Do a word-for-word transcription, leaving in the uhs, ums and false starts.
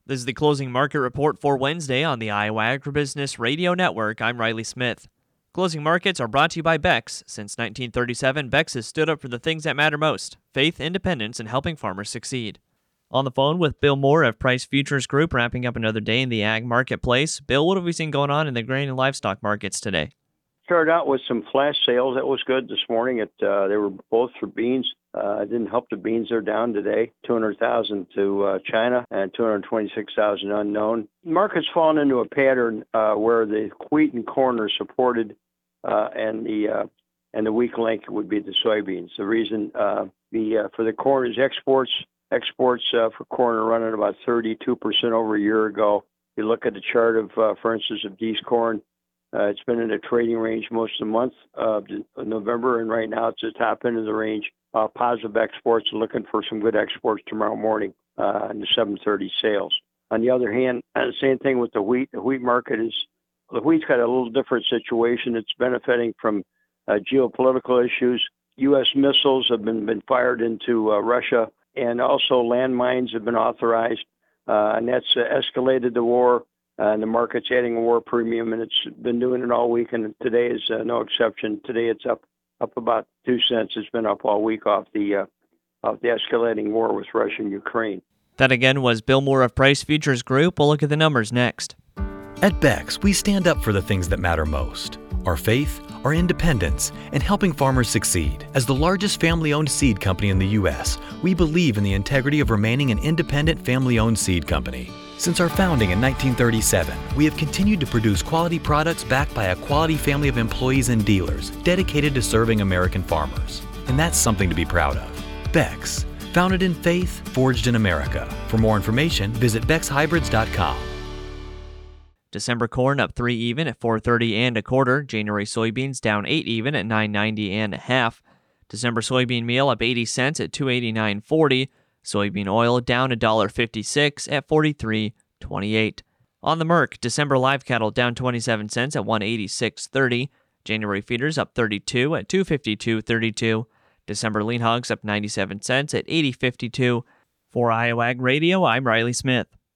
This is the closing market report for Wednesday on the Iowa Agribusiness Radio Network. I'm Riley Smith. Closing markets are brought to you by Beck's. Since nineteen thirty-seven, Beck's has stood up for the things that matter most: faith, independence, and helping farmers succeed. On the phone with Bill Moore of Price Futures Group, wrapping up another day in the ag marketplace. Bill, what have we seen going on in the grain and livestock markets today? Started out with some flash sales. That was good this morning. It, uh, they were both for beans. Uh, it didn't help the beans. They're down today, two hundred thousand to uh, China and two hundred twenty-six thousand unknown. The market's fallen into a pattern uh, where the wheat and corn are supported, uh, and the uh, and the weak link would be the soybeans. The reason uh, the uh, for the corn is exports. Exports uh, for corn are running about thirty-two percent over a year ago. You look at the chart of, uh, for instance, of D's corn. Uh, it's been in a trading range most of the month of November, and right now it's the top end of the range. Uh, positive exports are looking for some good exports tomorrow morning uh, in the seven thirty sales. On the other hand, uh, the same thing with the wheat. The wheat market is, the wheat's got a little different situation. It's benefiting from uh, geopolitical issues. U S missiles have been, been fired into uh, Russia, and also landmines have been authorized, uh, and that's uh, escalated the war. Uh, and the market's adding a war premium, and it's been doing it all week, and today is uh, no exception. Today it's up up about two cents. It's been up all week off the uh, off the escalating war with Russia and Ukraine. That again was Bill Moore of Price Futures Group. We'll look at the numbers next. At Beck's, we stand up for the things that matter most: our faith, our independence, and helping farmers succeed. As the largest family-owned seed company in the U S, we believe in the integrity of remaining an independent family-owned seed company. Since our founding in nineteen thirty-seven, we have continued to produce quality products backed by a quality family of employees and dealers dedicated to serving American farmers. And that's something to be proud of. Beck's, founded in faith, forged in America. For more information, visit bex hybrids dot com. December corn up three even at four thirty and a quarter. January soybeans down eight even at nine ninety and a half. December soybean meal up eighty cents at two eighty-nine forty. Soybean oil down one dollar fifty-six at forty-three twenty-eight. On the Merc, December live cattle down twenty-seven cents at one eighty-six thirty. January feeders up thirty-two at two fifty-two thirty-two. December lean hogs up ninety-seven cents at eighty fifty-two. For Iowa Ag Radio, I'm Riley Smith.